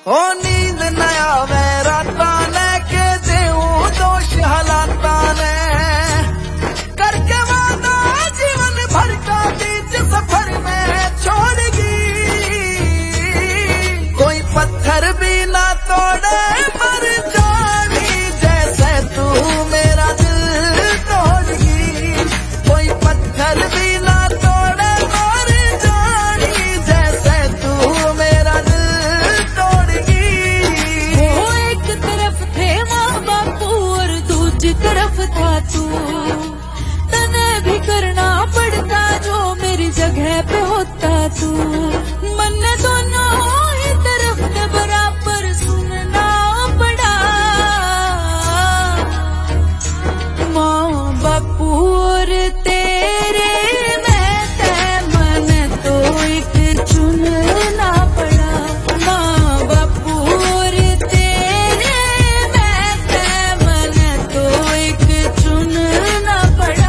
ओ नींद न आवे राता ने के देऊं दोष हालाता ने करके वादा जीवन भर का बीच सफर में छोड़गी। कोई पत्थर भी ना तोड़े मर जानी जैसे तू मेरा दिल तोड़गी। कोई पत्थर भी ना तोड़े मर जानी जैसे तू मेरा दिल तोड़गी। वो एक तरफ थे माँ बापू और दूसरी तरफ था तू, तने भी करना पड़ता जो मेरी जगह पे होता तू। मन दोनों ही तरफ ने बराबर सुनना पड़ा, माँ बापू और तेरे में तय मन तो एक चुनना पड़ा। माँ बापू और तेरे में तय मन तो एक चुनना पड़ा।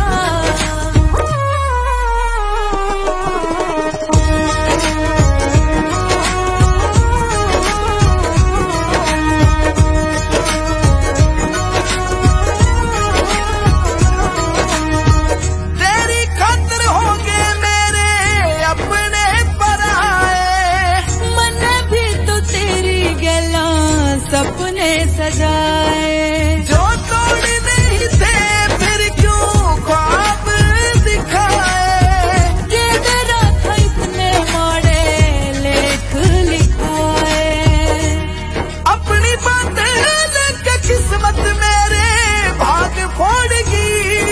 तेरी खातिर होंगे मेरे अपने पराए, मन भी तो तेरी गला सपने सजाए। जो तोड़ नहीं थे फिर क्यों ख्वाब दिखाए। ये डरा था इतने माड़े लेख लिखाए। अपनी बातें लेके किस्मत मेरे भाग फोड़गी।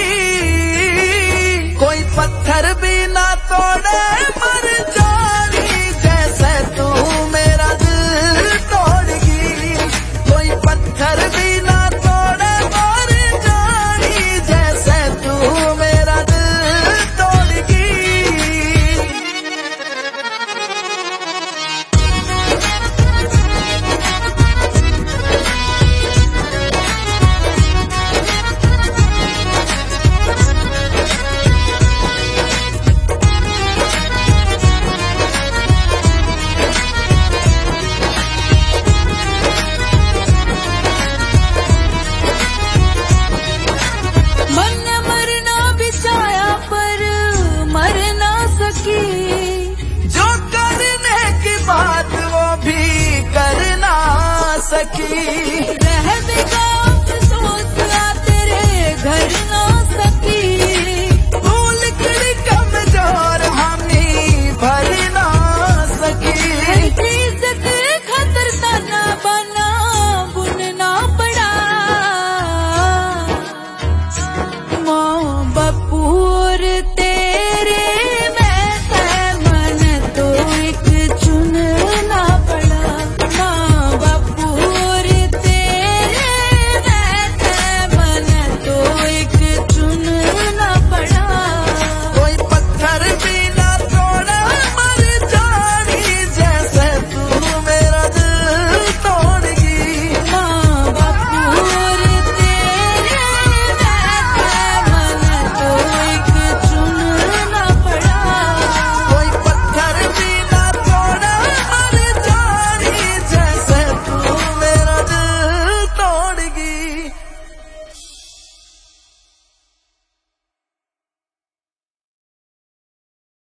कोई पत्थर भी ना तोड़े मर जानी जैसे तू मेरा दिल तोड़गी। कोई पत्थर भी ना तोड़े मर जानी जैसे तू मेरा दिल तोड़गी। मन मरना बिचाया पर मर ना सकी। जो करने की बात वो भी कर ना सकी।